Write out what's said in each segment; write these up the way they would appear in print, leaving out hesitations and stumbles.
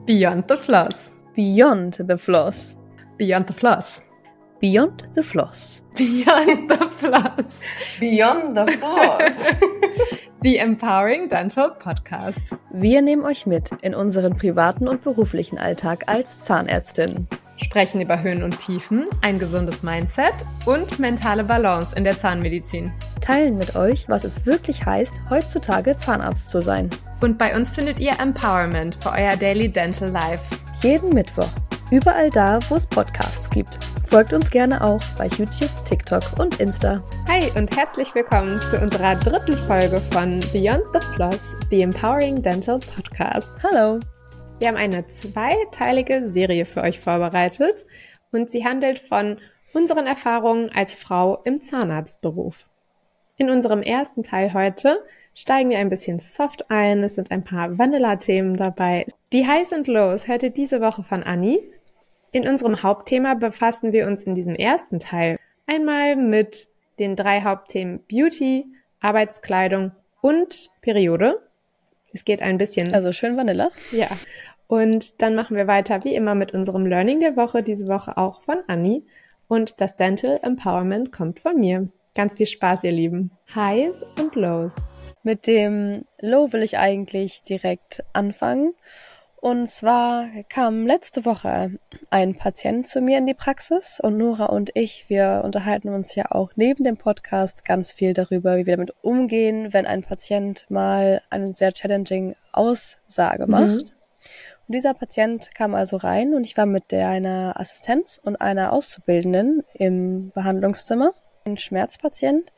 Beyond the Floss. Beyond the Floss. Beyond the Floss. Beyond the Floss. Beyond the Floss. Beyond the Floss. The Empowering Dental Podcast. Wir nehmen euch mit in unseren privaten und beruflichen Alltag als Zahnärztin. Sprechen über Höhen und Tiefen, ein gesundes Mindset und mentale Balance in der Zahnmedizin. Teilen mit euch, was es wirklich heißt, heutzutage Zahnarzt zu sein. Und bei uns findet ihr Empowerment für euer Daily Dental Life. Jeden Mittwoch. Überall da, wo es Podcasts gibt. Folgt uns gerne auch bei YouTube, TikTok und Insta. Hi und herzlich willkommen zu unserer dritten Folge von Beyond the Floss, The Empowering Dental Podcast. Hallo. Wir haben eine zweiteilige Serie für euch vorbereitet und sie handelt von unseren Erfahrungen als Frau im Zahnarztberuf. In unserem ersten Teil heute steigen wir ein bisschen soft ein. Es sind ein paar Vanilla-Themen dabei. Die Highs und Lows hört ihr diese Woche von Anni. In unserem Hauptthema befassen wir uns in diesem ersten Teil einmal mit den 3 Hauptthemen Beauty, Arbeitskleidung und Periode. Es geht ein bisschen... Also schön Vanilla. Ja. Und dann machen wir weiter wie immer mit unserem Learning der Woche, diese Woche auch von Anni. Und das Dental Empowerment kommt von mir. Ganz viel Spaß, ihr Lieben. Highs und Lows. Mit dem Low will ich eigentlich direkt anfangen. Und zwar kam letzte Woche ein Patient zu mir in die Praxis und Nora und ich, wir unterhalten uns ja auch neben dem Podcast ganz viel darüber, wie wir damit umgehen, wenn ein Patient mal eine sehr challenging Aussage macht. Und dieser Patient kam also rein und ich war mit einer Assistenz und einer Auszubildenden im Behandlungszimmer, ein Schmerzpatient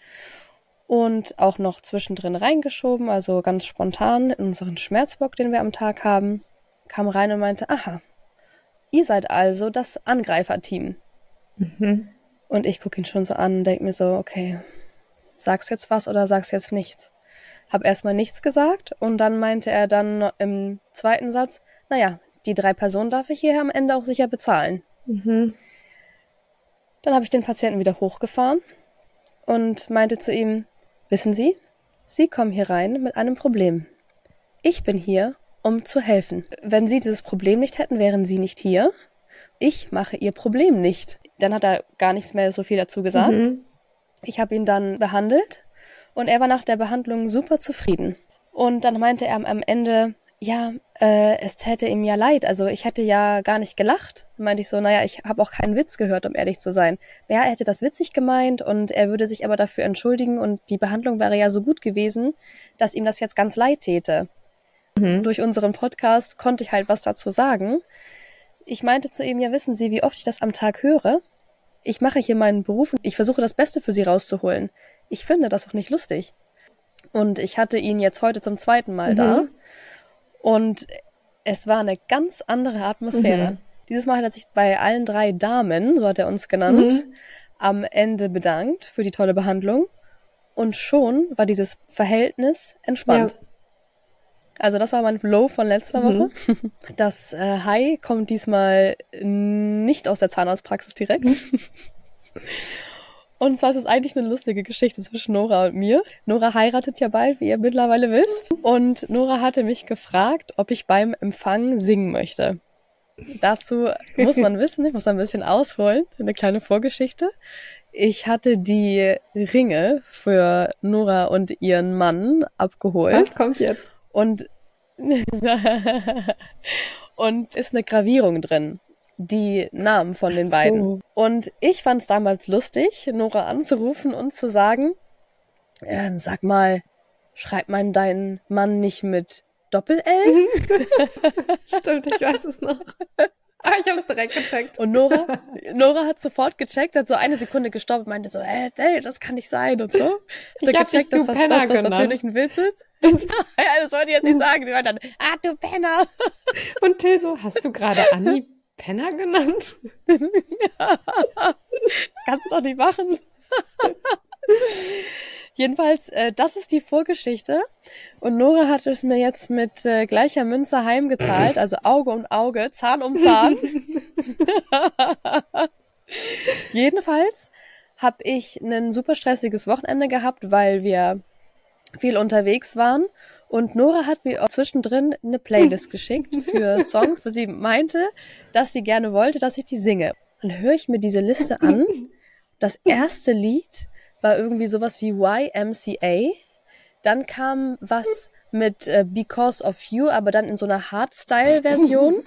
und auch noch zwischendrin reingeschoben, also ganz spontan in unseren Schmerzblock, den wir am Tag haben, kam rein und meinte, aha, ihr seid also das Angreiferteam. Und ich gucke ihn schon so an und denke mir so, okay, sag's jetzt was oder sag's jetzt nichts? Hab erstmal nichts gesagt und dann meinte er dann im zweiten Satz, naja, die 3 Personen darf ich hier am Ende auch sicher bezahlen. Dann habe ich den Patienten wieder hochgefahren und meinte zu ihm, wissen Sie, Sie kommen hier rein mit einem Problem. Ich bin hier, um zu helfen. Wenn Sie dieses Problem nicht hätten, wären Sie nicht hier. Ich mache Ihr Problem nicht. Dann hat er gar nichts mehr so viel dazu gesagt. Ich habe ihn dann behandelt und er war nach der Behandlung super zufrieden. Und dann meinte er am Ende, ja, es täte ihm ja leid. Also ich hätte ja gar nicht gelacht. Dann meinte ich so, naja, ich habe auch keinen Witz gehört, um ehrlich zu sein. Ja, er hätte das witzig gemeint und er würde sich aber dafür entschuldigen und die Behandlung wäre ja so gut gewesen, dass ihm das jetzt ganz leid täte. Durch unseren Podcast konnte ich halt was dazu sagen. Ich meinte zu ihm, ja, wissen Sie, wie oft ich das am Tag höre? Ich mache hier meinen Beruf und ich versuche das Beste für Sie rauszuholen. Ich finde das auch nicht lustig. Und ich hatte ihn jetzt heute zum 2. Mal da. Und es war eine ganz andere Atmosphäre. Dieses Mal hat er sich bei allen 3 Damen, so hat er uns genannt, am Ende bedankt für die tolle Behandlung. Und schon war dieses Verhältnis entspannt. Ja. Also das war mein Low von letzter Woche. Das High kommt diesmal nicht aus der Zahnarztpraxis direkt. Und zwar ist es eigentlich eine lustige Geschichte zwischen Nora und mir. Nora heiratet ja bald, wie ihr mittlerweile wisst. Und Nora hatte mich gefragt, ob ich beim Empfang singen möchte. Dazu muss man wissen, ich muss ein bisschen ausholen, eine kleine Vorgeschichte. Ich hatte die Ringe für Nora und ihren Mann abgeholt. Was kommt jetzt? Und ist eine Gravierung drin. Die Namen von den beiden. Und ich fand es damals lustig, Nora anzurufen und zu sagen, sag mal, schreibt man deinen Mann nicht mit Doppel-L? Stimmt, ich weiß es noch. Aber ich habe es direkt gecheckt. Und Nora hat sofort gecheckt, hat so eine Sekunde gestoppt und meinte so, nee, das kann nicht sein und so. Ich habe gecheckt, dass das natürlich ein Witz ist. Ja, das wollte ich jetzt nicht sagen. Die war dann, du Penner. Und Till so, hast du gerade Anni Penner genannt? Ja, das kannst du doch nicht machen. Jedenfalls, das ist die Vorgeschichte. Und Nora hat es mir jetzt mit gleicher Münze heimgezahlt. Also Auge um Auge, Zahn um Zahn. Jedenfalls habe ich ein super stressiges Wochenende gehabt, weil wir viel unterwegs waren Und Nora hat mir auch zwischendrin eine Playlist geschickt für Songs, wo sie meinte, dass sie gerne wollte, dass ich die singe. Dann höre ich mir diese Liste an. Das erste Lied war irgendwie sowas wie YMCA. Dann kam was mit Because of You, aber dann in so einer Hardstyle-Version.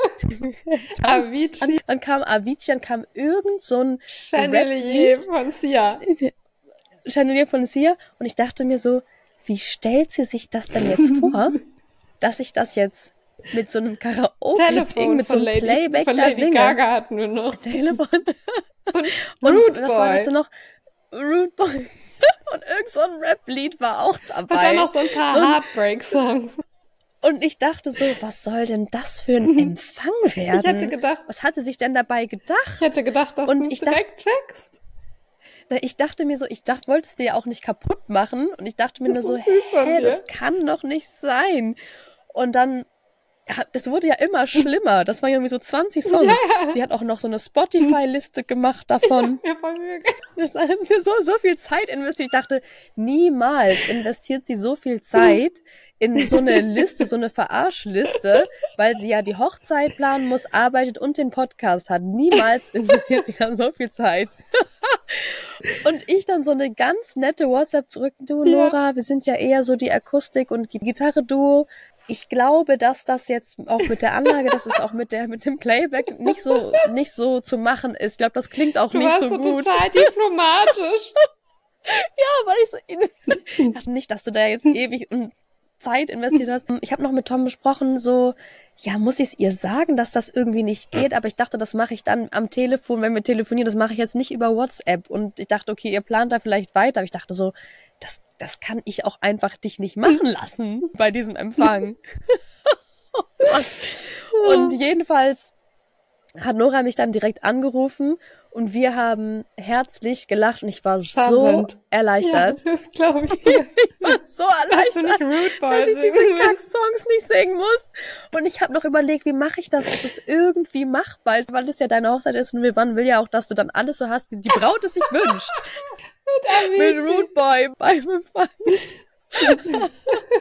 Avicii. Dann kam Avicii, dann kam irgend so ein Chandelier von Sia. Chandelier von Sia. Und ich dachte mir so, wie stellt sie sich das denn jetzt vor, dass ich das jetzt mit so einem Karaoke-Ding, mit so einem Playback von da Lady singe? Gaga hatten wir noch. Telefon. Und Was war das denn noch? Rude Boy. Und irgend so ein Rap-Lied war auch dabei. Und dann noch so ein paar Heartbreak-Songs. Und ich dachte so, was soll denn das für ein Empfang werden? Ich hätte gedacht, was hat sie sich denn dabei gedacht? Ich hätte gedacht, dass du es direkt checkst. Ich dachte mir so, wollte es dir ja auch nicht kaputt machen. Und ich dachte mir nur so, das kann doch nicht sein. Und dann, das wurde ja immer schlimmer. Das waren ja irgendwie so 20 Songs. Ja. Sie hat auch noch so eine Spotify-Liste gemacht davon. Ich hab mir voll Mühe das hat so viel Zeit investiert. Ich dachte, niemals investiert sie so viel Zeit in so eine Liste, so eine Verarschliste, weil sie ja die Hochzeit planen muss, arbeitet und den Podcast hat. Niemals investiert sie dann so viel Zeit. Und ich dann so eine ganz nette WhatsApp zurück. Du, Nora, wir sind ja eher so die Akustik- und Gitarre-Duo. Ich glaube, dass das jetzt auch mit der Anlage, dass es auch mit dem Playback nicht so zu machen ist. Ich glaube, das klingt auch nicht so gut. Du warst so total diplomatisch. Ja, weil ich dachte nicht, dass du da jetzt ewig Zeit investiert hast. Ich habe noch mit Tom besprochen, so, ja, muss ich es ihr sagen, dass das irgendwie nicht geht, aber ich dachte, das mache ich dann am Telefon, wenn wir telefonieren, das mache ich jetzt nicht über WhatsApp. Und ich dachte, okay, ihr plant da vielleicht weiter, aber ich dachte so, das kann ich auch einfach dich nicht machen lassen bei diesem Empfang. Und jedenfalls hat Nora mich dann direkt angerufen und wir haben herzlich gelacht und ich war so erleichtert. Ja, das glaube ich dir. Ich war so erleichtert, dass ich diese Kack-Songs nicht singen muss. Und ich habe noch überlegt, wie mache ich das, dass es irgendwie machbar ist, weil es ja deine Hochzeit ist und man will ja auch, dass du dann alles so hast, wie die Braut es sich wünscht. Mit Rude Boy beim Empfang.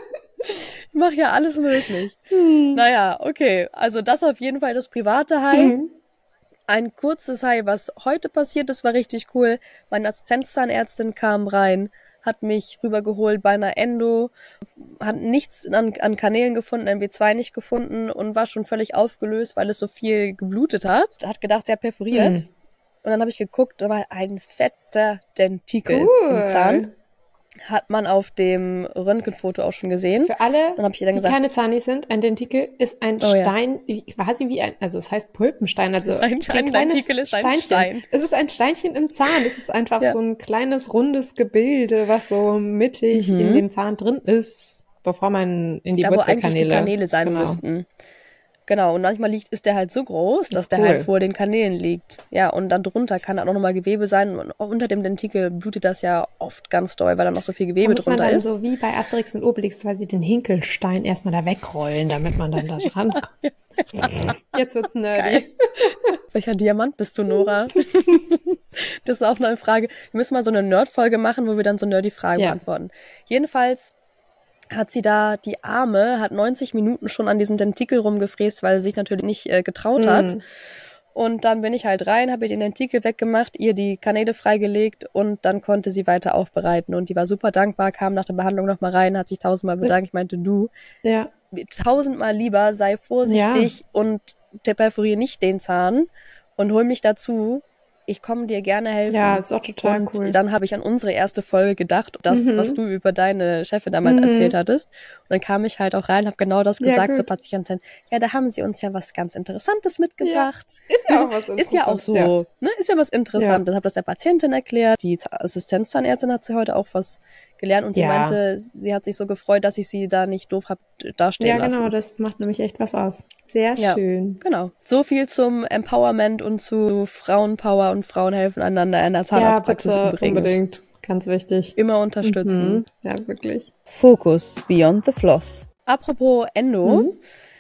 Ich mache ja alles möglich. Naja, okay. Also das auf jeden Fall das private High. Ein kurzes High, was heute passiert ist, war richtig cool. Meine Assistenzzahnärztin kam rein, hat mich rübergeholt bei einer Endo, hat nichts an Kanälen gefunden, MW2 nicht gefunden und war schon völlig aufgelöst, weil es so viel geblutet hat. Hat gedacht, sie hat perforiert. Und dann habe ich geguckt, da war ein fetter Dentikel im Zahn. Hat man auf dem Röntgenfoto auch schon gesehen. Für alle, dann hab ich ihr dann die gesagt, keine Zanis sind, ein Dentikel ist ein Stein, quasi wie also es heißt Pulpenstein. Also ein Dentikel ist ein Stein. Es ist ein Steinchen im Zahn. Es ist einfach so ein kleines, rundes Gebilde, was so mittig in dem Zahn drin ist, bevor man in die Wurzelkanäle... wo eigentlich die Kanäle sein müssten. Genau, und manchmal ist der halt so groß, dass der halt vor den Kanälen liegt. Ja, und dann drunter kann da auch nochmal Gewebe sein. Und unter dem Dentikel blutet das ja oft ganz doll, weil da noch so viel Gewebe drunter ist. So wie bei Asterix und Obelix, weil sie den Hinkelstein erstmal da wegrollen, damit man dann da dran kommt. Jetzt wird's nerdy. Geil. Welcher Diamant bist du, Nora? Das ist auch eine Frage. Wir müssen mal so eine Nerd-Folge machen, wo wir dann so nerdy-Fragen beantworten. Jedenfalls hat sie da die Arme, hat 90 Minuten schon an diesem Dentikel rumgefräst, weil sie sich natürlich nicht getraut hat. Und dann bin ich halt rein, habe ihr den Dentikel weggemacht, ihr die Kanäle freigelegt und dann konnte sie weiter aufbereiten. Und die war super dankbar, kam nach der Behandlung nochmal rein, hat sich 1000-mal bedankt. Ich meinte, du, 1000-mal lieber, sei vorsichtig und perforiere nicht den Zahn und hol mich dazu. Ich komme dir gerne helfen. Ja, ist auch total cool. Dann habe ich an unsere erste Folge gedacht, das, was du über deine Chefin damals erzählt hattest. Und dann kam ich halt auch rein, habe genau das gesagt zur Patientin. Ja, da haben sie uns ja was ganz Interessantes mitgebracht. Ja, ist ja auch was Interessantes. Ist ja auch so, ne? Ist ja was Interessantes. Habe das der Patientin erklärt. Die Assistenzzahnärztin hat sie heute auch was gelernt und sie meinte, sie hat sich so gefreut, dass ich sie da nicht doof habe dastehen lassen. Ja, genau, das macht nämlich echt was aus. Sehr schön. Genau. So viel zum Empowerment und zu Frauenpower und Frauen helfen einander in der Zahnarztpraxis übrigens. Unbedingt. Ganz wichtig. Immer unterstützen. Ja, wirklich. Fokus Beyond the Floss. Apropos Endo.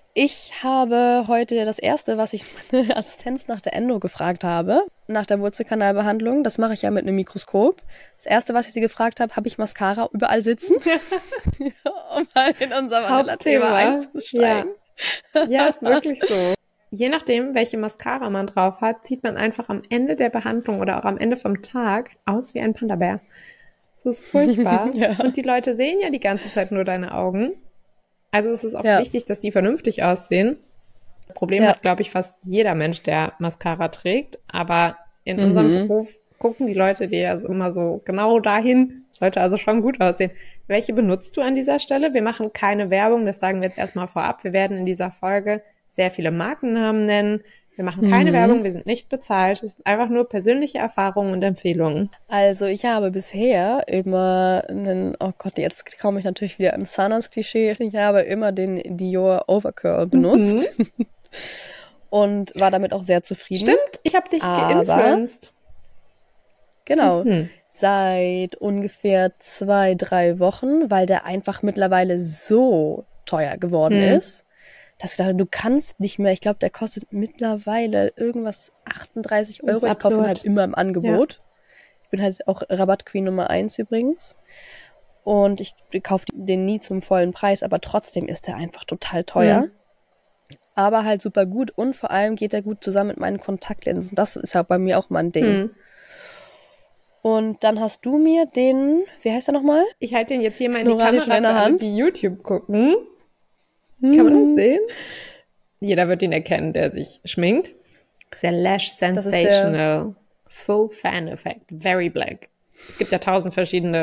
Ich habe heute das Erste, was ich meine Assistenz nach der Endo gefragt habe, nach der Wurzelkanalbehandlung, das mache ich ja mit einem Mikroskop. Das Erste, was ich sie gefragt habe Ja. ich Mascara überall sitzen? Um mal in unser Vanilla-Thema einzusteigen. Ja, ist wirklich so. Je nachdem, welche Mascara man drauf hat, sieht man einfach am Ende der Behandlung oder auch am Ende vom Tag aus wie ein Panda-Bär. Das ist furchtbar. Ja. Und die Leute sehen ja die ganze Zeit nur deine Augen. Also es ist auch Ja. wichtig, dass die vernünftig aussehen. Das Problem Ja. hat, glaube ich, fast jeder Mensch, der Mascara trägt. Aber in Mhm. unserem Beruf gucken die Leute dir ja immer so genau dahin. Sollte also schon gut aussehen. Welche benutzt du an dieser Stelle? Wir machen keine Werbung, das sagen wir jetzt erstmal vorab. Wir werden in dieser Folge sehr viele Markennamen nennen. Wir machen keine Werbung, wir sind nicht bezahlt. Es ist einfach nur persönliche Erfahrungen und Empfehlungen. Also ich habe bisher immer oh Gott, jetzt komme ich natürlich wieder im Zahnarzt-Klischee. Ich habe immer den Dior Overcurl benutzt und war damit auch sehr zufrieden. Stimmt, ich habe dich Aber- geinfluenced. Genau. Mhm. Seit ungefähr 2-3 Wochen, weil der einfach mittlerweile so teuer geworden ist, dass ich dachte, du kannst nicht mehr. Ich glaube, der kostet mittlerweile irgendwas 38 Das ist Euro. Ich kaufe ihn absurd. halt immer im Angebot. Ich bin halt auch Rabattqueen Nummer 1 übrigens. Und ich kaufe den nie zum vollen Preis, aber trotzdem ist der einfach total teuer. Aber halt super gut und vor allem geht er gut zusammen mit meinen Kontaktlinsen. Das ist ja bei mir auch mal ein Ding. Mhm. Und dann hast du mir den, wie heißt er nochmal? Ich halte den jetzt hier mal in die Nora, die Kamera schnelle für alle, Hand. die YouTube gucken. Kann man das sehen? Jeder wird ihn erkennen, der sich schminkt. Der Lash ist der- Sensational Full Fan Effect, Very Black. Es gibt ja 1000 verschiedene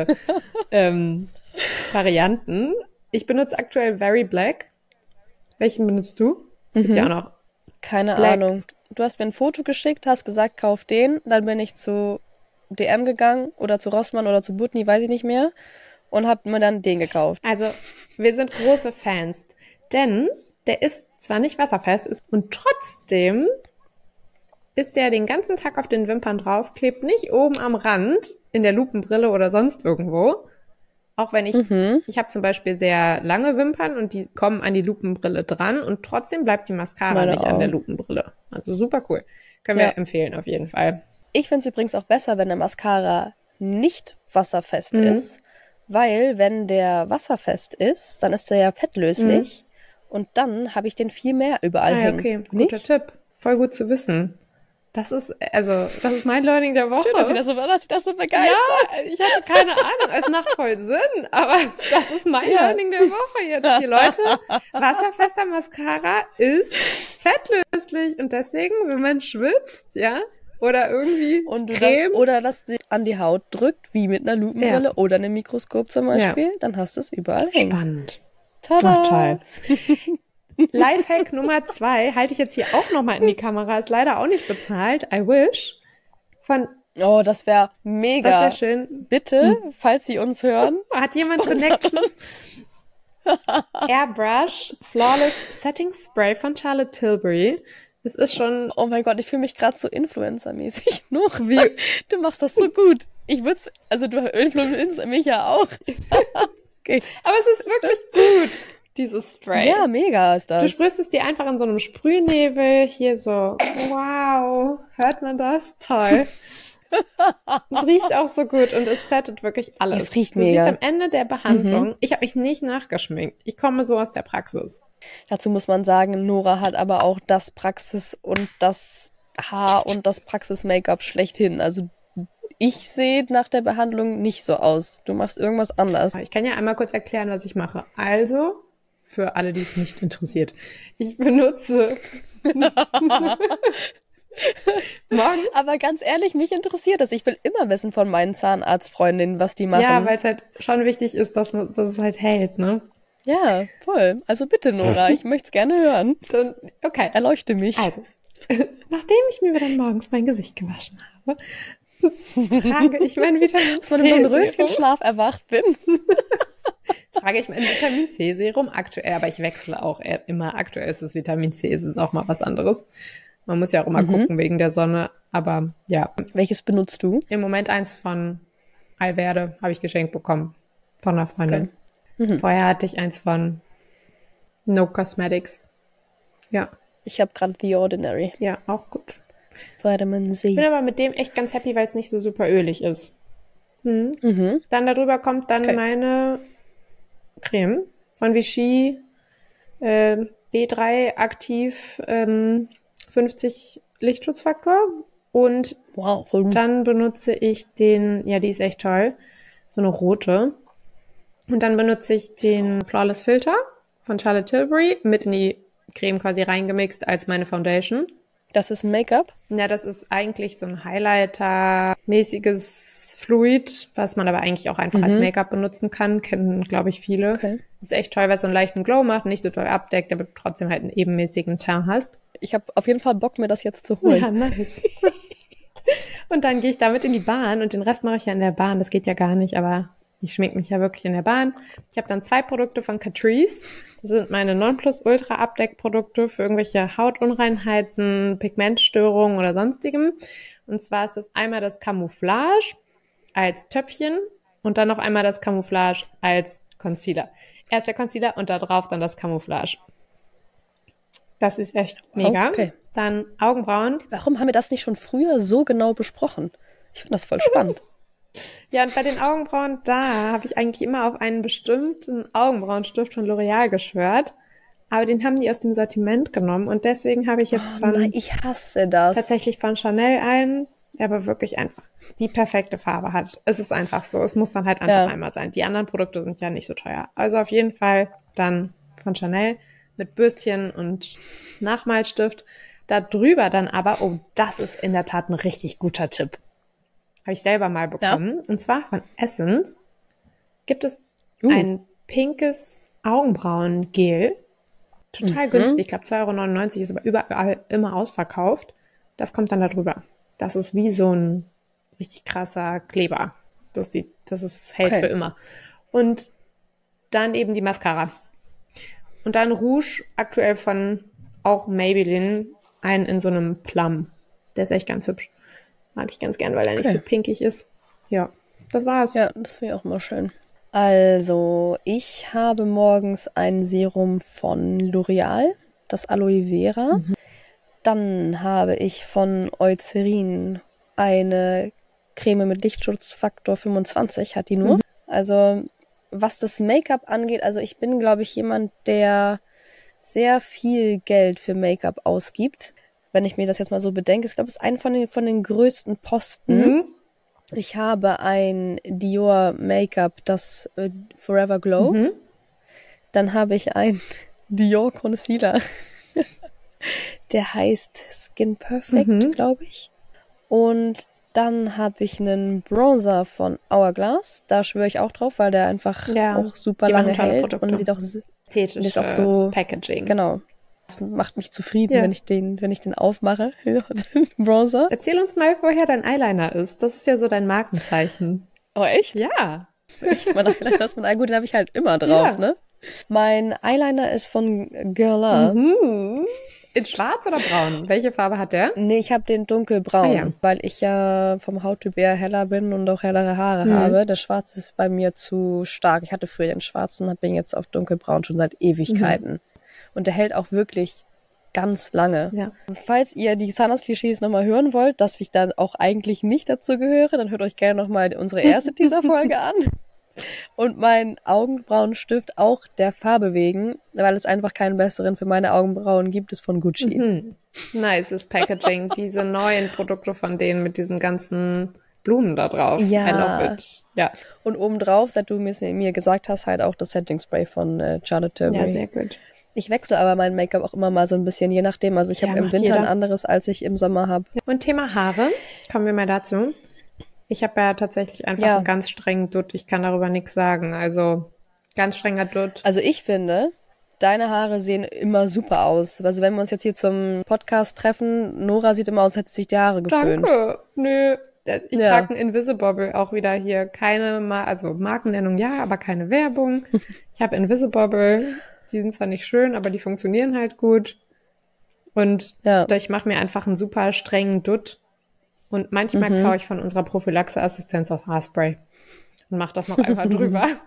Varianten. Ich benutze aktuell Very Black. Welchen benutzt du? Es gibt ja auch noch. Keine Black. Ahnung. Du hast mir ein Foto geschickt, hast gesagt, kauf den. Dann bin ich zu DM gegangen oder zu Rossmann oder zu Butni, weiß ich nicht mehr. Und hab mir dann den gekauft. Also, wir sind große Fans. Denn der ist zwar nicht wasserfest, und trotzdem ist der den ganzen Tag auf den Wimpern drauf, klebt nicht oben am Rand, in der Lupenbrille oder sonst irgendwo. Auch wenn ich habe zum Beispiel sehr lange Wimpern und die kommen an die Lupenbrille dran und trotzdem bleibt die Mascara Meine nicht an der auch. Lupenbrille. Also super cool. Können Ja. wir empfehlen auf jeden Fall. Ich finde es übrigens auch besser, wenn der Mascara nicht wasserfest ist. Weil, wenn der wasserfest ist, dann ist der ja fettlöslich. Und dann habe ich den viel mehr überall Ah, ja, hängen. okay, Nicht? guter Tipp. Voll gut zu wissen. Das ist mein Learning der Woche. Schön, dass ich das so begeistert. Ja, ich hatte keine Ahnung. Es macht voll Sinn, aber das ist mein Learning der Woche jetzt hier, Leute. Wasserfester Mascara ist fettlöslich und deswegen, wenn man schwitzt, ja, oder irgendwie Und du Creme, oder das sie an die Haut drückt, wie mit einer Lupenbrille Ja. oder einem Mikroskop zum Beispiel, dann hast du es überall hängen. spannend. Tada! Oh, toll. Lifehack Nummer 2 halte ich jetzt hier auch nochmal in die Kamera, ist leider auch nicht bezahlt, I wish. Oh, das wäre Das mega. wäre schön. Bitte, falls Sie uns hören. Hat jemand Connections? Airbrush Flawless Setting Spray von Charlotte Tilbury. Es ist schon Oh mein Gott, ich fühle mich gerade so Influencer-mäßig. Nur wie, du machst das so gut. Also du influenzt mich ja auch. Okay. aber es ist wirklich gut, dieses Spray. Ja, mega ist Du das. sprühst es dir einfach in so einem Sprühnebel hier so. Wow, hört man das? Toll. Es riecht auch so gut und es settet wirklich alles. Es riecht du mega. siehst am Ende der Behandlung, ich habe mich nicht nachgeschminkt. Ich komme so aus der Praxis. Dazu muss man sagen, Nora hat aber auch das Praxis- und das Haar- und das Praxis-Make-up schlechthin. Also ich sehe nach der Behandlung nicht so aus. Du machst irgendwas anders. Ich kann ja einmal kurz erklären, was ich mache. Also, für alle, die es nicht interessiert, ich benutze morgens. Aber ganz ehrlich, mich interessiert das. Ich will immer wissen von meinen Zahnarztfreundinnen, was die machen. Ja, weil es halt schon wichtig ist, dass es halt hält, ne? Ja, voll. Also bitte, Nora, ich möchte es gerne hören. Dann, okay. Erleuchte mich. Also, nachdem ich mir dann morgens mein Gesicht gewaschen habe, trage ich mein Vitamin Dass man in einem C-Serum. Röschenschlaf erwacht bin. Trage ich mein Vitamin C-Serum aktuell, aber ich wechsle auch immer. Aktuell ist es Vitamin C, ist es auch mal was anderes. Man muss ja auch immer gucken wegen der Sonne, aber ja. Welches benutzt du? Im Moment eins von Alverde habe ich geschenkt bekommen von einer Freundin. Vorher hatte ich eins von No Cosmetics. Ja, Ich habe gerade The Ordinary. ja, auch gut. Vitamin Ich bin C. aber mit dem echt ganz happy, weil es nicht so super ölig ist. Mhm. Dann darüber kommt dann Okay. meine Creme von Vichy B3 aktiv 50 Lichtschutzfaktor. Und Wow, voll gut. dann benutze ich den, ja, die ist echt toll, so eine rote. Und dann benutze ich den Flawless Filter von Charlotte Tilbury mit in die Creme quasi reingemixt als meine Foundation. Das ist Make-up. Ja, das ist eigentlich so ein Highlighter-mäßiges Fluid, was man aber eigentlich auch einfach als Make-up benutzen kann. Kennen, glaube ich, viele. Okay. Das ist echt toll, weil es so einen leichten Glow macht, nicht so doll abdeckt, aber du trotzdem halt einen ebenmäßigen Teint hast. Ich habe auf jeden Fall Bock, mir das jetzt zu holen. Ja, nice. Und dann gehe ich damit in die Bahn und den Rest mache ich ja in der Bahn. Das geht ja gar nicht, aber ich schminke mich ja wirklich in der Bahn. Ich habe dann 2 Produkte von Catrice. Das sind meine Nonplus-Ultra-Abdeckprodukte für irgendwelche Hautunreinheiten, Pigmentstörungen oder sonstigem. Und zwar ist das einmal das Camouflage als Töpfchen und dann noch einmal das Camouflage als Concealer. Erst der Concealer und da drauf dann das Camouflage. Das ist echt mega. Okay. Dann Augenbrauen. Warum haben wir das nicht schon früher so genau besprochen? Ich finde das voll spannend. Ja, und bei den Augenbrauen, da habe ich eigentlich immer auf einen bestimmten Augenbrauenstift von L'Oreal geschwört. Aber den haben die aus dem Sortiment genommen. Und deswegen habe ich jetzt Oh nein, ich hasse das. tatsächlich von Chanel einen, der aber wirklich einfach die perfekte Farbe hat. Es ist einfach so. Es muss dann halt einfach einmal sein. Die anderen Produkte sind ja nicht so teuer. Also auf jeden Fall dann von Chanel mit Bürstchen und Nachmalstift. Da drüber dann aber, oh, das ist in der Tat ein richtig guter Tipp. Habe ich selber mal bekommen. Und zwar von Essence gibt es ein pinkes Augenbrauengel. Total günstig. Ich glaube 2,99 € ist aber überall immer ausverkauft. Das kommt dann da drüber. Das ist wie so ein richtig krasser Kleber. Das hält für immer. Und dann eben die Mascara. Und dann Rouge, aktuell von auch Maybelline, einen in so einem Plum. Der ist echt ganz hübsch. Mag ich ganz gern, weil er nicht so pinkig ist. Ja, das war's. Ja, das finde ich auch immer schön. Also, ich habe morgens ein Serum von L'Oreal, das Aloe Vera. Dann habe ich von Eucerin eine Creme mit Lichtschutzfaktor 25, hat die nur. Also, was das Make-up angeht, also ich bin, glaube ich, jemand, der sehr viel Geld für Make-up ausgibt. Wenn ich mir das jetzt mal so bedenke, ich glaube, es ist ein von den größten Posten. Ich habe ein Dior Make-up, das Forever Glow. Dann habe ich ein Dior Concealer. Der heißt Skin Perfect, glaube ich. Und dann habe ich einen Bronzer von Hourglass. Da schwöre ich auch drauf, weil der einfach auch super lange hält. Und sieht auch ästhetisches ist auch so Packaging. Genau. Das macht mich zufrieden, wenn ich den aufmache, den Bronzer. Erzähl uns mal, woher dein Eyeliner ist. Das ist ja so dein Markenzeichen. Oh, echt? Ja. Echt, mein Eyeliner ist gut, den habe ich halt immer drauf, ne? Mein Eyeliner ist von Guerlain. In schwarz oder braun? Welche Farbe hat der? Nee, ich habe den dunkelbraun, weil ich ja vom Hauttyp eher heller bin und auch hellere Haare habe. Der Schwarz ist bei mir zu stark. Ich hatte früher den schwarzen, bin jetzt auf dunkelbraun schon seit Ewigkeiten. Und der hält auch wirklich ganz lange. Ja. Falls ihr die Zahnarzt-Klischees nochmal hören wollt, dass ich dann auch eigentlich nicht dazu gehöre, dann hört euch gerne nochmal unsere erste Teaser-Folge an. Und mein Augenbrauenstift auch der Farbe wegen, weil es einfach keinen besseren für meine Augenbrauen gibt, ist von Gucci. Nice Packaging. Diese neuen Produkte von denen mit diesen ganzen Blumen da drauf. Ja. I love it. Ja. Und obendrauf, seit du mir gesagt hast, halt auch das Setting Spray von Charlotte Tilbury. Ja, sehr gut. Ich wechsle aber mein Make-up auch immer mal so ein bisschen, je nachdem. Also ich habe im Winter ein anderes, als ich im Sommer habe. Und Thema Haare, kommen wir mal dazu. Ich habe ja tatsächlich einfach einen ganz strengen Dutt. Ich kann darüber nichts sagen. Also ganz strenger Dutt. Also ich finde, deine Haare sehen immer super aus. Also wenn wir uns jetzt hier zum Podcast treffen, Nora sieht immer aus, als hätte sie sich die Haare geföhnt. Danke. Nö. Ich trage einen Invisibobble auch wieder hier. Keine, also Markennennung ja, aber keine Werbung. Ich habe Invisibobble. Die sind zwar nicht schön, aber die funktionieren halt gut. Und ich mache mir einfach einen super strengen Dutt. Und manchmal klaue ich von unserer Prophylaxe-Assistenz das Haarspray und mache das noch einfach drüber.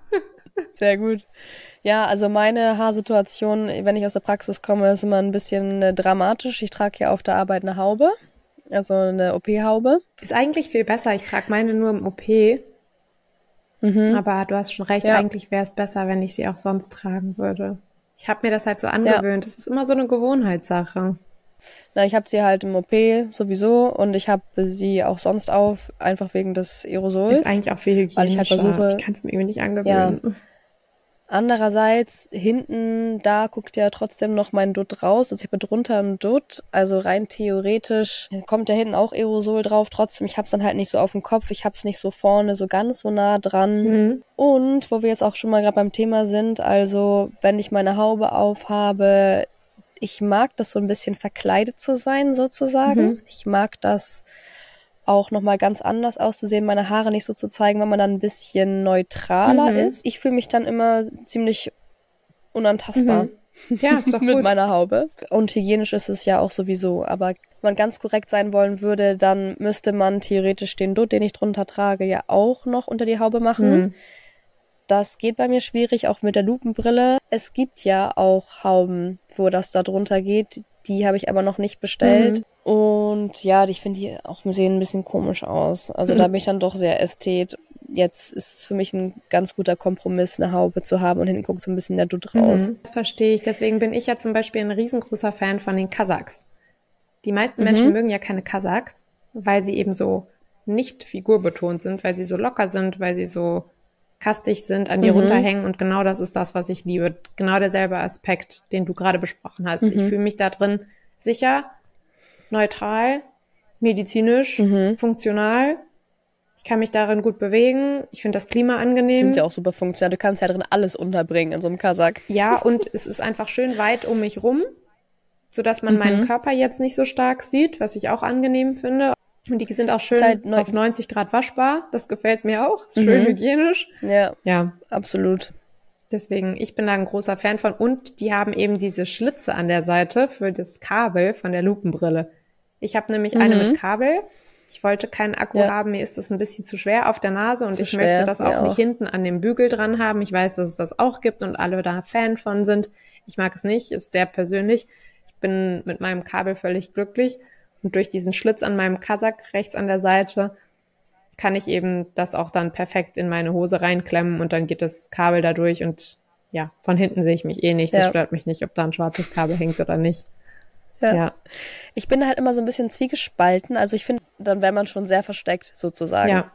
Sehr gut. Ja, also meine Haarsituation, wenn ich aus der Praxis komme, ist immer ein bisschen dramatisch. Ich trage ja auf der Arbeit eine Haube, also eine OP-Haube. Ist eigentlich viel besser. Ich trage meine nur im OP. Aber du hast schon recht, Ja. eigentlich wäre es besser, wenn ich sie auch sonst tragen würde. Ich habe mir das halt so angewöhnt. Das ist immer so eine Gewohnheitssache. Na, ich habe sie halt im OP sowieso und ich habe sie auch sonst auf, einfach wegen des Aerosols. Ist eigentlich auch viel hygienischer. Weil ich halt versuche, ich kann es mir irgendwie nicht angewöhnen. Andererseits, hinten, da guckt ja trotzdem noch mein Dutt raus. Also ich habe drunter einen Dutt. Also rein theoretisch kommt da hinten auch Aerosol drauf. Trotzdem, ich habe es dann halt nicht so auf dem Kopf. Ich habe es nicht so vorne, so ganz so nah dran. Und, wo wir jetzt auch schon mal gerade beim Thema sind, also wenn ich meine Haube aufhabe, ich mag das so ein bisschen verkleidet zu sein, sozusagen. Ich mag das auch nochmal ganz anders auszusehen, meine Haare nicht so zu zeigen, wenn man dann ein bisschen neutraler ist. Ich fühle mich dann immer ziemlich unantastbar Ja, ist doch mit gut. meiner Haube. Und hygienisch ist es ja auch sowieso. Aber wenn man ganz korrekt sein wollen würde, dann müsste man theoretisch den Dutt, den ich drunter trage, ja auch noch unter die Haube machen. Das geht bei mir schwierig, auch mit der Lupenbrille. Es gibt ja auch Hauben, wo das da drunter geht. Die habe ich aber noch nicht bestellt. Und ja, ich finde die auch sehen ein bisschen komisch aus. Also da bin ich dann doch sehr ästhet. Jetzt ist es für mich ein ganz guter Kompromiss, eine Haube zu haben und hinten guckt so ein bisschen der Dutt raus. Das verstehe ich. Deswegen bin ich ja zum Beispiel ein riesengroßer Fan von den Kasachs. Die meisten Menschen mögen ja keine Kasachs, weil sie eben so nicht figurbetont sind, weil sie so locker sind, weil sie so kastig sind, an dir runterhängen, und genau das ist das, was ich liebe. Genau derselbe Aspekt, den du gerade besprochen hast. Ich fühle mich da drin sicher, neutral, medizinisch, funktional. Ich kann mich darin gut bewegen. Ich finde das Klima Die angenehm. sind ja auch super funktional. Du kannst ja drin alles unterbringen in so einem Kasach. Ja, und es ist einfach schön weit um mich rum, sodass man meinen Körper jetzt nicht so stark sieht, was ich auch angenehm finde. Und die sind auch schön halt auf 90 Grad waschbar. Das gefällt mir auch. Ist schön hygienisch. Ja, absolut. Deswegen, ich bin da ein großer Fan von. Und die haben eben diese Schlitze an der Seite für das Kabel von der Lupenbrille. Ich habe nämlich eine mit Kabel. Ich wollte keinen Akku haben. Mir ist das ein bisschen zu schwer auf der Nase. Und ich möchte das auch nicht hinten an dem Bügel dran haben. Ich weiß, dass es das auch gibt und alle da Fan von sind. Ich mag es nicht. Ist sehr persönlich. Ich bin mit meinem Kabel völlig glücklich. Und durch diesen Schlitz an meinem Kasach rechts an der Seite kann ich eben das auch dann perfekt in meine Hose reinklemmen und dann geht das Kabel da durch und ja, von hinten sehe ich mich eh nicht. Das stört mich nicht, ob da ein schwarzes Kabel hängt oder nicht. Ja. Ich bin halt immer so ein bisschen zwiegespalten. Also ich finde, dann wäre man schon sehr versteckt, sozusagen. Ja.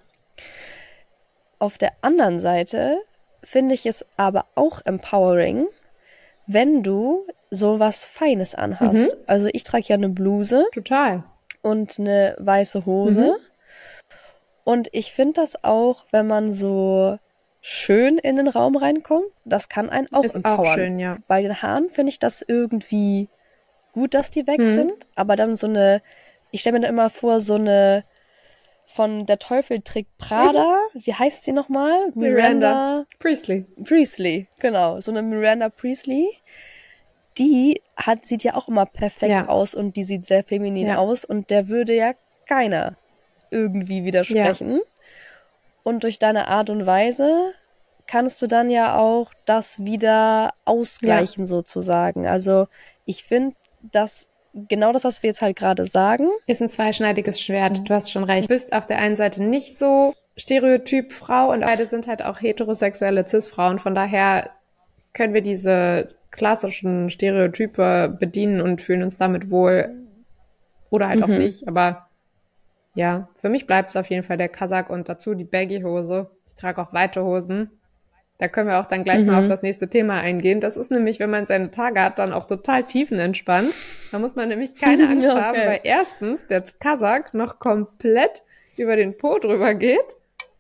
Auf der anderen Seite finde ich es aber auch empowering, wenn du so was Feines anhast. Also ich trage ja eine Bluse. Total. Und eine weiße Hose. Und ich finde das auch, wenn man so schön in den Raum reinkommt, das kann einen auch ist empowern. Auch schön, ja. Bei den Haaren finde ich das irgendwie gut, dass die weg sind, aber dann so eine, ich stelle mir dann immer vor, so eine von Der Teufel trägt Prada, wie heißt sie nochmal? Miranda Priestley, genau, so eine Miranda Priestley, die sieht ja auch immer perfekt aus und die sieht sehr feminin aus und der würde ja keiner irgendwie widersprechen. Und durch deine Art und Weise kannst du dann ja auch das wieder ausgleichen sozusagen. Also ich finde, dass genau das, was wir jetzt halt gerade sagen, ist ein zweischneidiges Schwert. Du hast schon recht. Du bist auf der einen Seite nicht so Stereotyp Frau und beide sind halt auch heterosexuelle Cis-Frauen. Von daher können wir diese klassischen Stereotype bedienen und fühlen uns damit wohl. Oder halt auch nicht. Aber ja, für mich bleibt es auf jeden Fall der Kasach und dazu die Baggy-Hose. Ich trage auch weite Hosen. Da können wir auch dann gleich mal auf das nächste Thema eingehen. Das ist nämlich, wenn man seine Tage hat, dann auch total tiefenentspannt. Da muss man nämlich keine Angst haben, weil erstens der Kasach noch komplett über den Po drüber geht.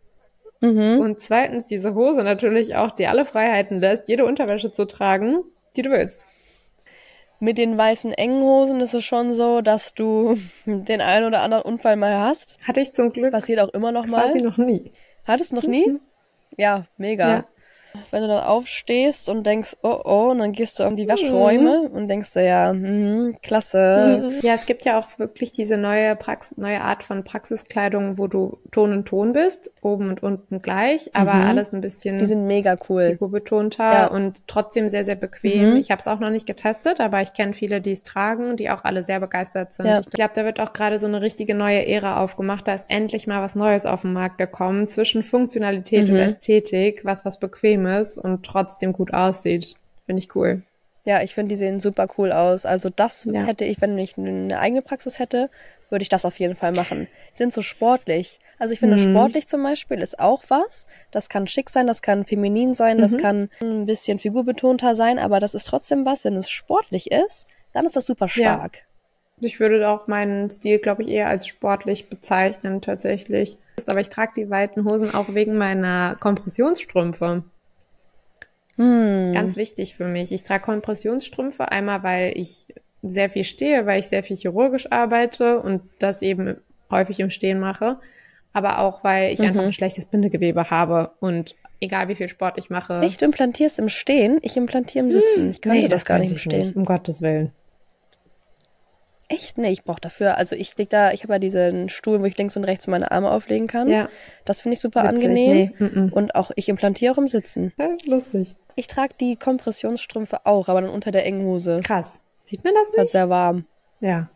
Und zweitens diese Hose natürlich auch dir alle Freiheiten lässt, jede Unterwäsche zu tragen, die du willst. Mit den weißen engen Hosen ist es schon so, dass du den einen oder anderen Unfall mal hast. Hatte ich zum Glück. Passiert auch immer noch mal. Quasi noch nie. Hattest du noch nie? Ja, mega. Ja. Wenn du dann aufstehst und denkst, oh, und dann gehst du in die Waschräume und denkst dir, ja, klasse. Ja, es gibt ja auch wirklich diese neue Art von Praxiskleidung, wo du Ton und Ton bist, oben und unten gleich, aber alles ein bisschen Die sind mega cool. figurbetonter und trotzdem sehr, sehr bequem. Ich habe es auch noch nicht getestet, aber ich kenne viele, die es tragen, die auch alle sehr begeistert sind. Ja. Ich glaube, da wird auch gerade so eine richtige neue Ära aufgemacht. Da ist endlich mal was Neues auf den Markt gekommen, zwischen Funktionalität und Ästhetik, was bequem ist und trotzdem gut aussieht. Finde ich cool. Ja, ich finde, die sehen super cool aus. Also das hätte ich, wenn ich eine eigene Praxis hätte, würde ich das auf jeden Fall machen. Die sind so sportlich. Also ich finde, sportlich zum Beispiel ist auch was. Das kann schick sein, das kann feminin sein, das kann ein bisschen figurbetonter sein, aber das ist trotzdem was, wenn es sportlich ist, dann ist das super stark. Ja. Ich würde auch meinen Stil, glaube ich, eher als sportlich bezeichnen, tatsächlich. Aber ich trage die weiten Hosen auch wegen meiner Kompressionsstrümpfe. Ganz wichtig für mich. Ich trage Kompressionsstrümpfe einmal, weil ich sehr viel stehe, weil ich sehr viel chirurgisch arbeite und das eben häufig im Stehen mache, aber auch, weil ich einfach ein schlechtes Bindegewebe habe und egal wie viel Sport ich mache. Echt, du implantierst im Stehen? Ich implantiere im Sitzen. Ich kann das gar nicht im Stehen. Nicht, um Gottes Willen. Echt? Nee, ich brauche dafür, also ich habe ja diesen Stuhl, wo ich links und rechts meine Arme auflegen kann. Ja. Das finde ich super Witzig, angenehm. nee. Und auch, ich implantiere auch im Sitzen. Ja, lustig. Ich trage die Kompressionsstrümpfe auch, aber dann unter der engen Hose. Krass. Sieht man das Wird nicht? sehr warm. Ja.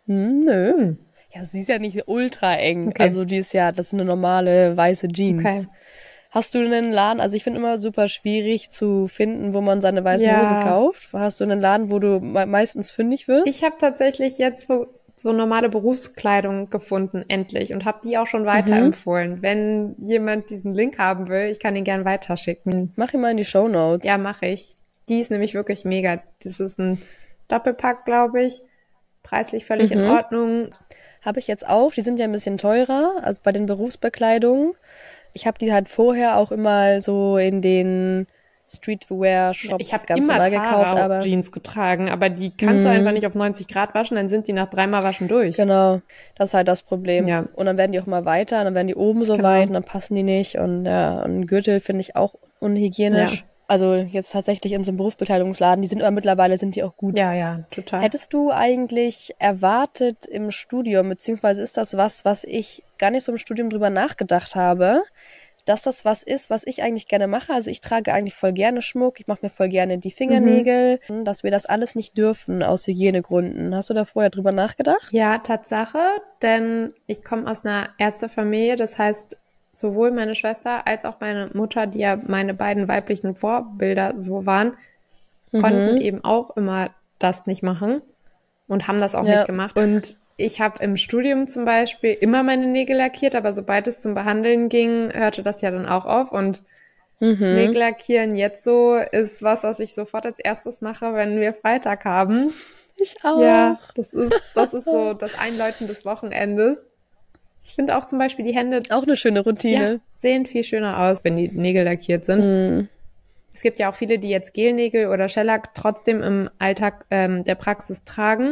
Nö. Ja, sie ist ja nicht ultra eng. Okay. Also das ist eine normale weiße Jeans. Okay. Hast du einen Laden, also ich finde immer super schwierig zu finden, wo man seine weißen Hosen kauft. Hast du einen Laden, wo du meistens fündig wirst? Ich habe tatsächlich jetzt so normale Berufskleidung gefunden, endlich, und habe die auch schon weiterempfohlen. Wenn jemand diesen Link haben will, ich kann ihn gern weiterschicken. Mach ihn mal in die Shownotes. Ja, mache ich. Die ist nämlich wirklich mega. Das ist ein Doppelpack, glaube ich. Preislich völlig in Ordnung. Habe ich jetzt auch. Die sind ja ein bisschen teurer, also bei den Berufsbekleidungen. Ich habe die halt vorher auch immer so in den Streetwear-Shops Ich habe ganz immer normal gekauft, aber Jeans getragen, aber die kannst du einfach nicht auf 90 Grad waschen, dann sind die nach 3-mal Waschen durch. genau, das ist halt das Problem. Ja. Und dann werden die auch mal weiter, dann werden die oben so weit und dann passen die nicht. Und ja, und Gürtel finde ich auch unhygienisch. Ja. Also jetzt tatsächlich in so einem Berufsbekleidungsladen, die sind aber mittlerweile sind die auch gut. Ja, total. Hättest du eigentlich erwartet im Studium, beziehungsweise ist das was ich gar nicht so im Studium drüber nachgedacht habe, dass das was ist, was ich eigentlich gerne mache? Also ich trage eigentlich voll gerne Schmuck, ich mache mir voll gerne die Fingernägel, dass wir das alles nicht dürfen aus Hygienegründen. Hast du da vorher drüber nachgedacht? Ja, Tatsache, denn ich komme aus einer Ärztefamilie, das heißt, sowohl meine Schwester als auch meine Mutter, die ja meine beiden weiblichen Vorbilder so waren, konnten eben auch immer das nicht machen und haben das auch nicht gemacht. Und ich habe im Studium zum Beispiel immer meine Nägel lackiert, aber sobald es zum Behandeln ging, hörte das ja dann auch auf. Und Nägel lackieren jetzt so ist was ich sofort als erstes mache, wenn wir Freitag haben. Ich auch. Ja, das ist so das Einläuten des Wochenendes. Ich finde auch zum Beispiel die Hände Auch eine schöne Routine. sehen viel schöner aus, wenn die Nägel lackiert sind. Es gibt ja auch viele, die jetzt Gelnägel oder Shellac trotzdem im Alltag der Praxis tragen.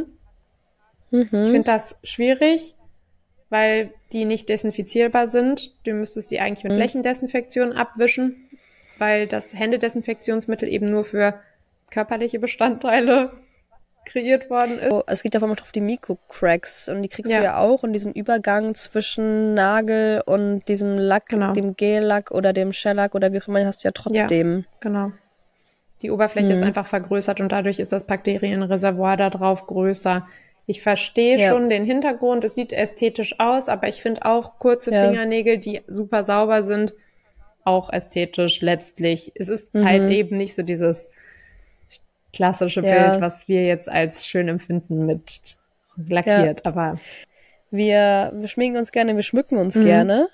Ich finde das schwierig, weil die nicht desinfizierbar sind. Du müsstest sie eigentlich mit Flächendesinfektion abwischen, weil das Händedesinfektionsmittel eben nur für körperliche Bestandteile kreiert worden ist. Oh, es geht einfach mal auf die Mikrocracks und die kriegst du ja auch und diesen Übergang zwischen Nagel und diesem Lack, dem Gellack oder dem Shellac oder wie auch immer, hast du ja trotzdem. Ja, genau. Die Oberfläche ist einfach vergrößert und dadurch ist das Bakterienreservoir da drauf größer. Ich verstehe schon den Hintergrund, es sieht ästhetisch aus, aber ich finde auch kurze Fingernägel, die super sauber sind, auch ästhetisch letztlich. Es ist halt eben nicht so dieses klassische Bild, was wir jetzt als schön empfinden mit lackiert, aber wir schminken uns gerne, wir schmücken uns gerne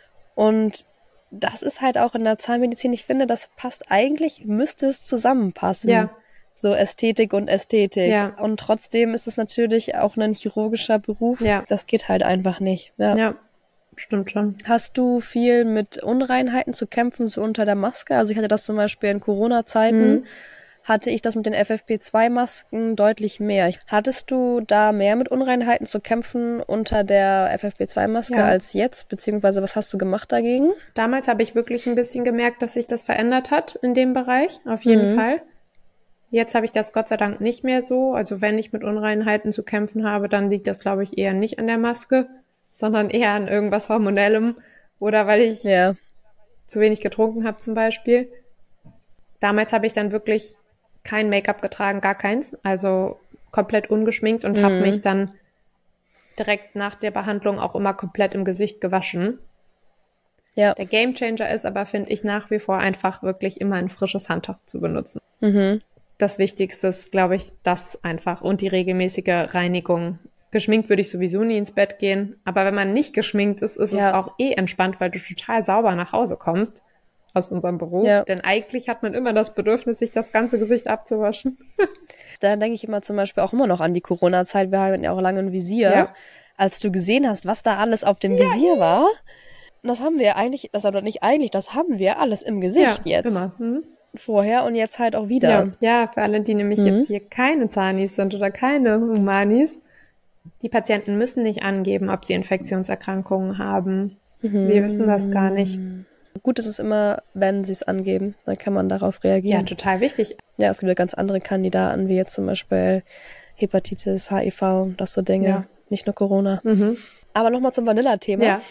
und das ist halt auch in der Zahnmedizin, ich finde, das passt eigentlich, müsste es zusammenpassen. Ja. So Ästhetik und Ästhetik. Ja. Und trotzdem ist es natürlich auch ein chirurgischer Beruf. Ja. Das geht halt einfach nicht. Ja, stimmt schon. Hast du viel mit Unreinheiten zu kämpfen, so unter der Maske? Also ich hatte das zum Beispiel in Corona-Zeiten. hatte ich das mit den FFP2-Masken deutlich mehr. Hattest du da mehr mit Unreinheiten zu kämpfen unter der FFP2-Maske als jetzt? Beziehungsweise was hast du gemacht dagegen? Damals habe ich wirklich ein bisschen gemerkt, dass sich das verändert hat in dem Bereich, auf jeden Fall. Jetzt habe ich das Gott sei Dank nicht mehr so. Also wenn ich mit Unreinheiten zu kämpfen habe, dann liegt das, glaube ich, eher nicht an der Maske, sondern eher an irgendwas Hormonellem oder weil ich zu wenig getrunken habe zum Beispiel. Damals habe ich dann wirklich kein Make-up getragen, gar keins, also komplett ungeschminkt und habe mich dann direkt nach der Behandlung auch immer komplett im Gesicht gewaschen. Ja. Der Gamechanger ist aber, finde ich, nach wie vor einfach wirklich immer ein frisches Handtuch zu benutzen. Das Wichtigste ist, glaube ich, das einfach und die regelmäßige Reinigung. Geschminkt würde ich sowieso nie ins Bett gehen, aber wenn man nicht geschminkt ist, ist es auch entspannt, weil du total sauber nach Hause kommst aus unserem Beruf. Denn eigentlich hat man immer das Bedürfnis, sich das ganze Gesicht abzuwaschen. Da denke ich immer zum Beispiel auch immer noch an die Corona-Zeit. Wir hatten ja auch lange ein Visier. Als du gesehen hast, was da alles auf dem Visier war, das haben wir eigentlich, das haben wir alles im Gesicht jetzt. Immer. Vorher und jetzt halt auch wieder. Ja, für alle, die nämlich jetzt hier keine Zanis sind oder keine Humanis, die Patienten müssen nicht angeben, ob sie Infektionserkrankungen haben. Wir wissen das gar nicht. Gut ist es immer, wenn sie es angeben, dann kann man darauf reagieren. Ja, total wichtig. Ja, es gibt ja ganz andere Kandidaten, wie jetzt zum Beispiel Hepatitis, HIV, das so Dinge, nicht nur Corona. Aber nochmal zum Vanilla-Thema. Ja.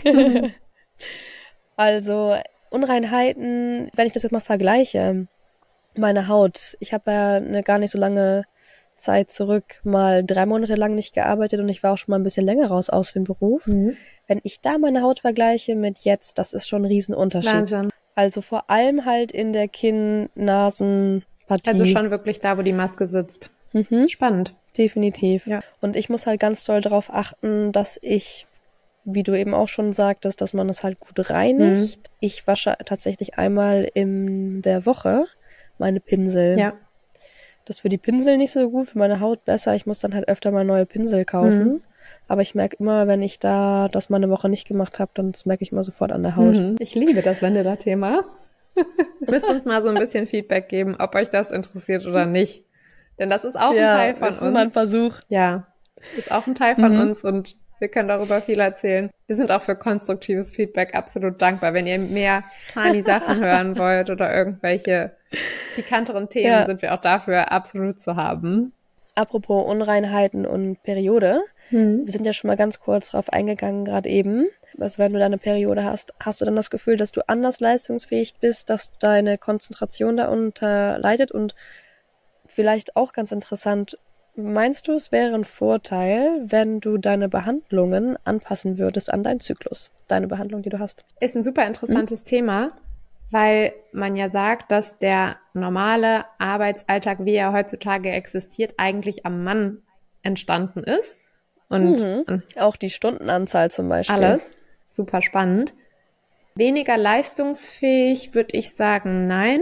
Also Unreinheiten, wenn ich das jetzt mal vergleiche, meine Haut, ich habe ja eine gar nicht so lange Zeit zurück mal 3 Monate lang nicht gearbeitet und ich war auch schon mal ein bisschen länger raus aus dem Beruf. Wenn ich da meine Haut vergleiche mit jetzt, das ist schon ein Riesenunterschied. Wahnsinn. Also vor allem halt in der Kinn-Nasen-Partie. Also schon wirklich da, wo die Maske sitzt. Spannend. Definitiv. Ja. Und ich muss halt ganz doll darauf achten, dass ich, wie du eben auch schon sagtest, dass man es halt gut reinigt. Ich wasche tatsächlich einmal in der Woche meine Pinsel. Ja. Das ist für die Pinsel nicht so gut, für meine Haut besser. Ich muss dann halt öfter mal neue Pinsel kaufen. Aber ich merke immer, wenn ich da das mal eine Woche nicht gemacht habe, dann merke ich immer sofort an der Haut. Ich liebe das Vanilla-Thema. Ihr müsst uns mal so ein bisschen Feedback geben, ob euch das interessiert oder nicht. Denn das ist auch ein Teil von uns. Das ist mal ein Versuch. Ja, ist auch ein Teil von uns und wir können darüber viel erzählen. Wir sind auch für konstruktives Feedback absolut dankbar. Wenn ihr mehr Zani-Sachen hören wollt oder irgendwelche pikanteren Themen, sind wir auch dafür absolut zu haben. Apropos Unreinheiten und Periode. Wir sind ja schon mal ganz kurz drauf eingegangen, gerade eben. Also wenn du deine Periode hast, hast du dann das Gefühl, dass du anders leistungsfähig bist, dass deine Konzentration darunter leidet? Und vielleicht auch ganz interessant, meinst du, es wäre ein Vorteil, wenn du deine Behandlungen anpassen würdest an deinen Zyklus? Deine Behandlung, die du hast. Ist ein super interessantes Thema, weil man ja sagt, dass der normale Arbeitsalltag, wie er heutzutage existiert, eigentlich am Mann entstanden ist. Und auch die Stundenanzahl zum Beispiel. Alles. Super spannend. Weniger leistungsfähig würde ich sagen, nein.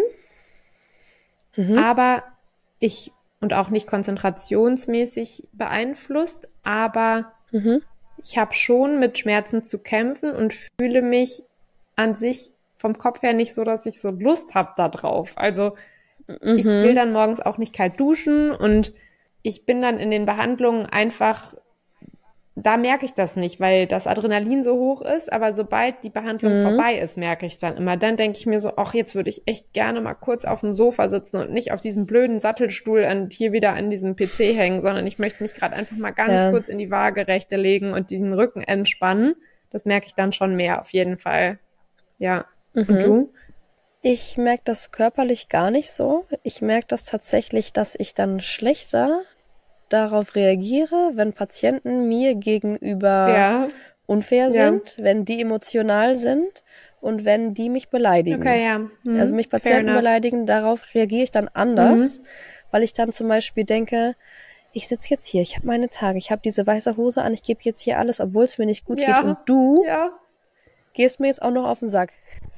Aber und auch nicht konzentrationsmäßig beeinflusst, aber ich habe schon mit Schmerzen zu kämpfen und fühle mich an sich vom Kopf her nicht so, dass ich so Lust habe da drauf. Also ich will dann morgens auch nicht kalt duschen und ich bin dann in den Behandlungen einfach, da merke ich das nicht, weil das Adrenalin so hoch ist, aber sobald die Behandlung vorbei ist, merke ich dann immer. Dann denke ich mir so, ach, jetzt würde ich echt gerne mal kurz auf dem Sofa sitzen und nicht auf diesem blöden Sattelstuhl und hier wieder an diesem PC hängen, sondern ich möchte mich gerade einfach mal ganz kurz in die Waagerechte legen und diesen Rücken entspannen. Das merke ich dann schon mehr, auf jeden Fall. Ja. Und du? Ich merke das körperlich gar nicht so. Ich merke das tatsächlich, dass ich dann schlechter darauf reagiere, wenn Patienten mir gegenüber unfair sind, wenn die emotional sind und wenn die mich beleidigen. Okay, ja. Also mich Patienten beleidigen, darauf reagiere ich dann anders, weil ich dann zum Beispiel denke, ich sitze jetzt hier, ich habe meine Tage, ich habe diese weiße Hose an, ich gebe jetzt hier alles, obwohl es mir nicht gut geht und du gehst mir jetzt auch noch auf den Sack.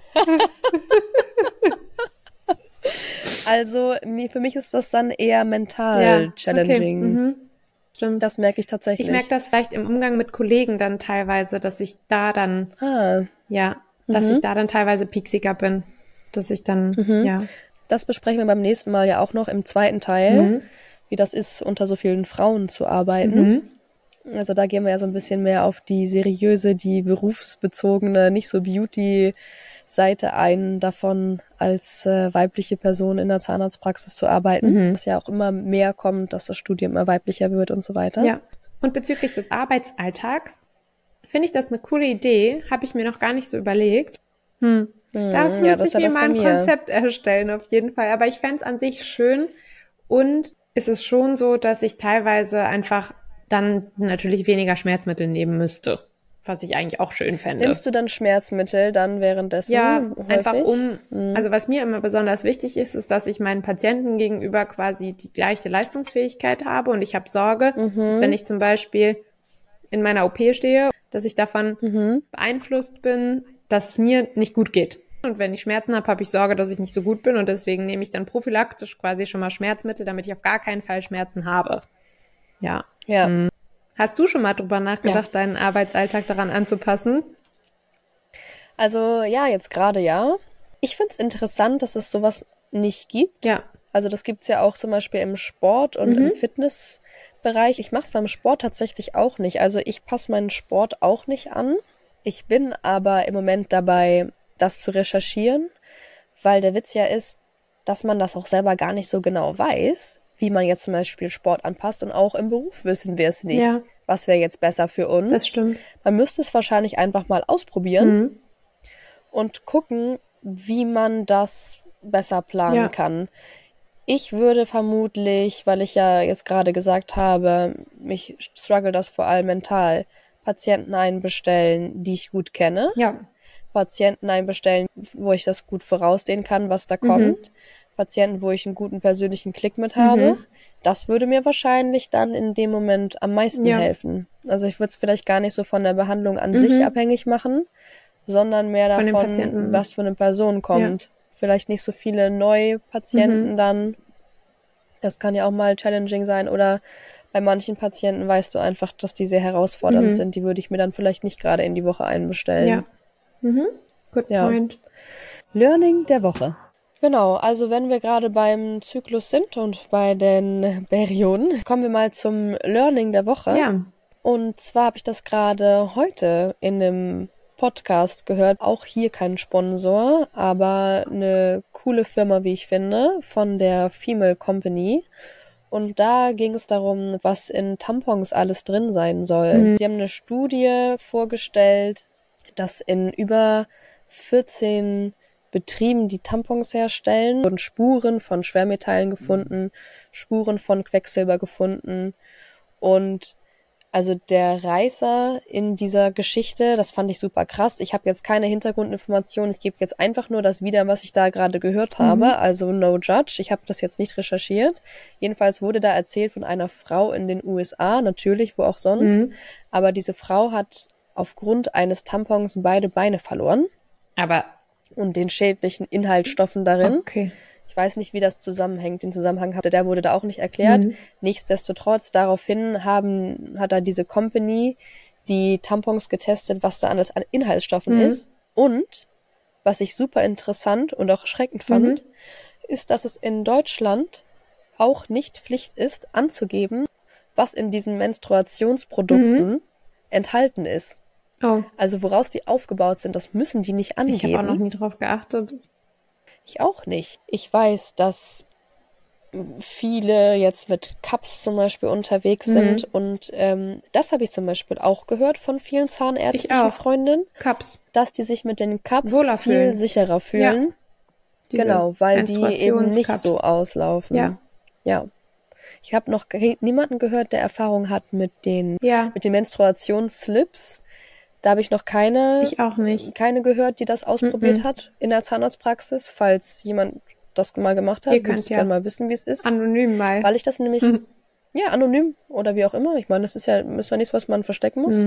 Also für mich ist das dann eher mental challenging. Okay. Stimmt. Das merke ich tatsächlich. Ich merke das vielleicht im Umgang mit Kollegen dann teilweise, dass ich da dann, dass ich da dann teilweise pieksiger bin. Dass ich dann, Das besprechen wir beim nächsten Mal ja auch noch im zweiten Teil, wie das ist, unter so vielen Frauen zu arbeiten. Also da gehen wir ja so ein bisschen mehr auf die seriöse, die berufsbezogene, nicht so Beauty-Seite ein, davon als weibliche Person in der Zahnarztpraxis zu arbeiten. Was ja auch immer mehr kommt, dass das Studium immer weiblicher wird und so weiter. Ja. Und bezüglich des Arbeitsalltags finde ich das eine coole Idee. Habe ich mir noch gar nicht so überlegt. Das müsste ich mir mal ein Konzept erstellen, auf jeden Fall. Aber ich fände es an sich schön. Und es ist schon so, dass ich teilweise einfach dann natürlich weniger Schmerzmittel nehmen müsste. Was ich eigentlich auch schön fände. Nimmst du dann Schmerzmittel dann währenddessen? Ja, häufig? einfach also was mir immer besonders wichtig ist, ist, dass ich meinen Patienten gegenüber quasi die gleiche Leistungsfähigkeit habe und ich habe Sorge, dass wenn ich zum Beispiel in meiner OP stehe, dass ich davon beeinflusst bin, dass es mir nicht gut geht. Und wenn ich Schmerzen habe, habe ich Sorge, dass ich nicht so gut bin und deswegen nehme ich dann prophylaktisch quasi schon mal Schmerzmittel, damit ich auf gar keinen Fall Schmerzen habe. Ja. Hast du schon mal drüber nachgedacht, deinen Arbeitsalltag daran anzupassen? Also ja, jetzt gerade ja. Ich finde es interessant, dass es sowas nicht gibt. Ja. Also das gibt's ja auch zum Beispiel im Sport und im Fitnessbereich. Ich mache es beim Sport tatsächlich auch nicht. Also ich passe meinen Sport auch nicht an. Ich bin aber im Moment dabei, das zu recherchieren, weil der Witz ja ist, dass man das auch selber gar nicht so genau weiß, wie man jetzt zum Beispiel Sport anpasst und auch im Beruf wissen wir es nicht. Ja. Was wäre jetzt besser für uns? Das stimmt. Man müsste es wahrscheinlich einfach mal ausprobieren und gucken, wie man das besser planen kann. Ich würde vermutlich, weil ich ja jetzt gerade gesagt habe, mich struggle das vor allem mental, Patienten einbestellen, die ich gut kenne. Ja. Patienten einbestellen, wo ich das gut voraussehen kann, was da kommt. Patienten, wo ich einen guten persönlichen Klick mit habe. Das würde mir wahrscheinlich dann in dem Moment am meisten helfen. Also ich würde es vielleicht gar nicht so von der Behandlung an sich abhängig machen, sondern mehr davon, was für eine Person kommt. Ja. Vielleicht nicht so viele Neupatienten dann. Das kann ja auch mal challenging sein. Oder bei manchen Patienten weißt du einfach, dass die sehr herausfordernd sind. Die würde ich mir dann vielleicht nicht gerade in die Woche einbestellen. Ja. Good point. Learning der Woche. Genau, also wenn wir gerade beim Zyklus sind und bei den Perioden, kommen wir mal zum Learning der Woche. Ja. Und zwar habe ich das gerade heute in einem Podcast gehört. Auch hier kein Sponsor, aber eine coole Firma, wie ich finde, von der Female Company. Und da ging es darum, was in Tampons alles drin sein soll. Sie haben eine Studie vorgestellt, dass in über 14 Betrieben, die Tampons herstellen, wurden Spuren von Schwermetallen gefunden, Spuren von Quecksilber gefunden. Und also der Reißer in dieser Geschichte, das fand ich super krass. Ich habe jetzt keine Hintergrundinformationen, ich gebe jetzt einfach nur das wieder, was ich da gerade gehört habe, also no judge. Ich habe das jetzt nicht recherchiert. Jedenfalls wurde da erzählt von einer Frau in den USA, natürlich, wo auch sonst. Aber diese Frau hat aufgrund eines Tampons beide Beine verloren. Und den schädlichen Inhaltsstoffen darin. Okay. Ich weiß nicht, wie das zusammenhängt. Den Zusammenhang der wurde da auch nicht erklärt. Nichtsdestotrotz, daraufhin hat da diese Company die Tampons getestet, was da alles an Inhaltsstoffen ist. Und, was ich super interessant und auch erschreckend fand, ist, dass es in Deutschland auch nicht Pflicht ist, anzugeben, was in diesen Menstruationsprodukten enthalten ist. Oh. Also woraus die aufgebaut sind, das müssen die nicht angeben. Ich habe auch noch nie drauf geachtet. Ich auch nicht. Ich weiß, dass viele jetzt mit Cups zum Beispiel unterwegs sind und das habe ich zum Beispiel auch gehört von vielen zahnärztlichen Freundinnen. Cups. Dass die sich mit den Cups wohler viel fühlen. Ja. Sicherer fühlen. Genau, weil die eben nicht Menstruationscups. so auslaufen. Ja. Ich habe noch niemanden gehört, der Erfahrung hat mit den Menstruationsslips. Da habe ich noch keine gehört, die das ausprobiert hat in der Zahnarztpraxis. Falls jemand das mal gemacht hat, würde ich gerne mal wissen, wie es ist. Anonym mal. Weil ich das nämlich, anonym oder wie auch immer. Ich meine, das ist ja nichts, was man verstecken muss.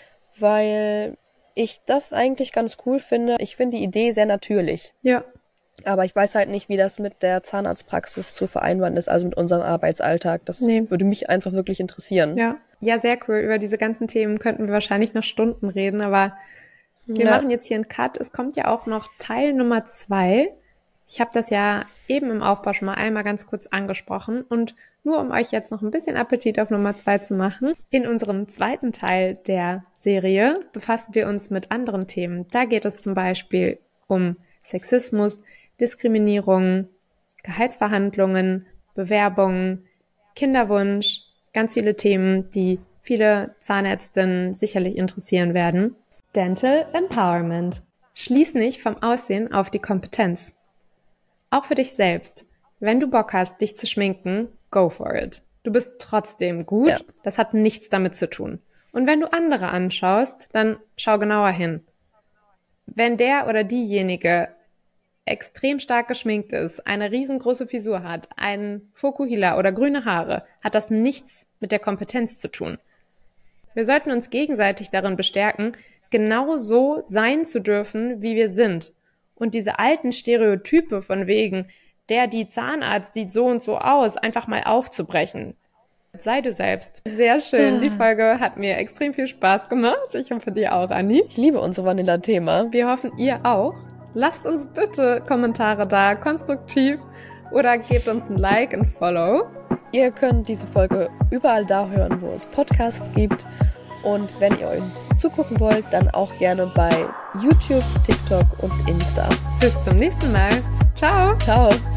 Weil ich das eigentlich ganz cool finde. Ich finde die Idee sehr natürlich. Ja. Aber ich weiß halt nicht, wie das mit der Zahnarztpraxis zu vereinbaren ist, also mit unserem Arbeitsalltag. Das würde mich einfach wirklich interessieren. Ja, sehr cool. Über diese ganzen Themen könnten wir wahrscheinlich noch Stunden reden, aber wir machen jetzt hier einen Cut. Es kommt ja auch noch Teil Nummer 2 Ich habe das ja eben im Aufbau schon mal einmal ganz kurz angesprochen und nur um euch jetzt noch ein bisschen Appetit auf Nummer 2 zu machen. In unserem zweiten Teil der Serie befassen wir uns mit anderen Themen. Da geht es zum Beispiel um Sexismus, Diskriminierung, Gehaltsverhandlungen, Bewerbungen, Kinderwunsch, ganz viele Themen, die viele Zahnärztinnen sicherlich interessieren werden. Dental Empowerment. Schließ nicht vom Aussehen auf die Kompetenz. Auch für dich selbst. Wenn du Bock hast, dich zu schminken, go for it. Du bist trotzdem gut. Ja. Das hat nichts damit zu tun. Und wenn du andere anschaust, dann schau genauer hin. Wenn der oder diejenige extrem stark geschminkt ist, eine riesengroße Frisur hat, einen Fokuhila oder grüne Haare, hat das nichts mit der Kompetenz zu tun. Wir sollten uns gegenseitig darin bestärken, genau so sein zu dürfen, wie wir sind. Und diese alten Stereotype von wegen, die Zahnarzt sieht so und so aus, einfach mal aufzubrechen. Sei du selbst. Sehr schön. Die Folge hat mir extrem viel Spaß gemacht. Ich hoffe, dir auch, Anni. Ich liebe unser Vanilla-Thema. Wir hoffen, ihr auch. Lasst uns bitte Kommentare da, konstruktiv, oder gebt uns ein Like, ein Follow. Ihr könnt diese Folge überall da hören, wo es Podcasts gibt. Und wenn ihr uns zugucken wollt, dann auch gerne bei YouTube, TikTok und Insta. Bis zum nächsten Mal. Ciao. Ciao.